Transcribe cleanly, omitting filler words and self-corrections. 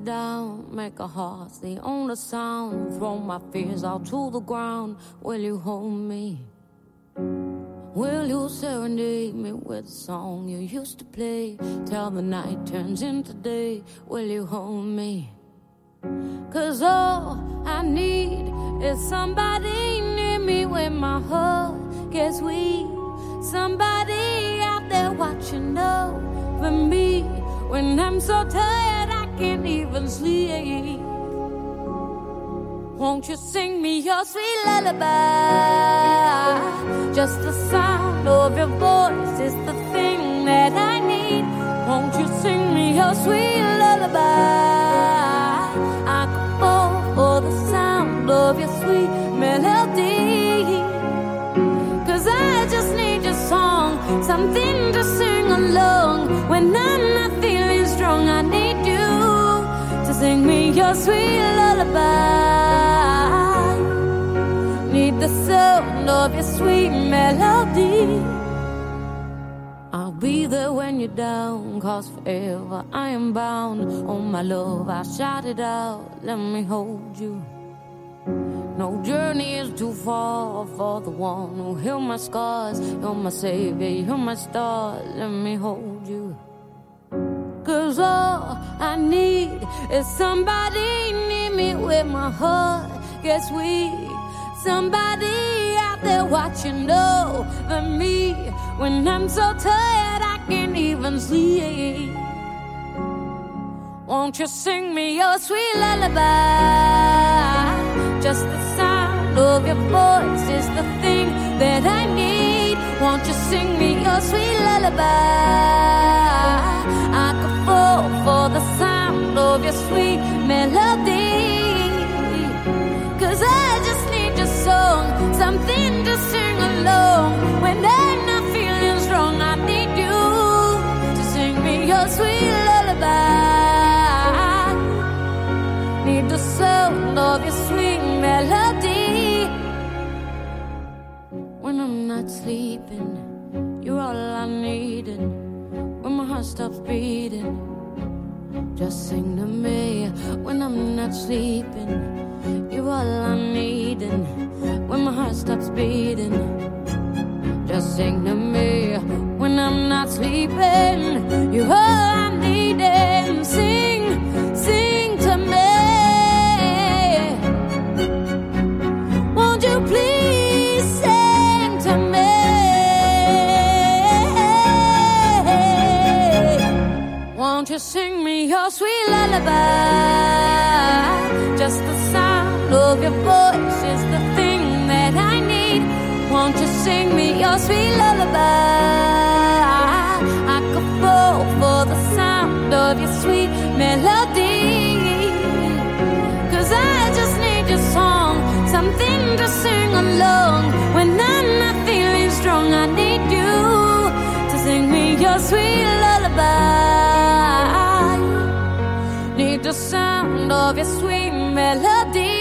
down, make a heart the only sound. Throw my fears out to the ground. Will you hold me? Will you serenade me with a song you used to play till the night turns into day? Will you hold me? 'Cause all I need is somebody near me when my heart gets weak. Somebody out there watching over me when I'm so tired I can't even sleep. Won't you sing me your sweet lullaby? Just the sound of your voice is the thing that I need. Won't you sing me your sweet lullaby? I could fall for the sound of your sweet melody. 'Cause I just need your song, something to sing along. When I'm not feeling strong, I need you to sing me your sweet lullaby. Need the sound of your sweet melody. I'll be there when you're down, 'cause forever I am bound. Oh my love, I shout it out, let me hold you. No journey is too far for the one who healed my scars. You're my savior, you're my star, let me hold you. 'Cause all I need is somebody near me when my heart gets weak. Somebody out there watching over me when I'm so tired I can't even sleep. Won't you sing me your sweet lullaby? Just the sound of your voice is the thing that I need. Won't you sing me your sweet lullaby? I could fall for the sound of your sweet melody. 'Cause I just need your song, something to sing along. When I'm not feeling strong, I need you to sing me your sweet lullaby. Need the sound of your sweet melody. When I'm not sleeping, you're all I need. And when my heart stops beating, just sing to me. When I'm not sleeping, you're all I need. And when my heart stops beating, just sing to me. When I'm not sleeping, you're all I need. And sing, sing to me. Won't you please sing to me? Won't you sing me your sweet lullaby? Just the sound of your voice is the thing that I need. Won't you sing me your sweet lullaby? I could fall for the sound of your sweet melody. 'Cause I just need your song, something to sing along. When I'm not feeling strong, I need you to sing me your sweet lullaby. Need the sound of your sweet melody.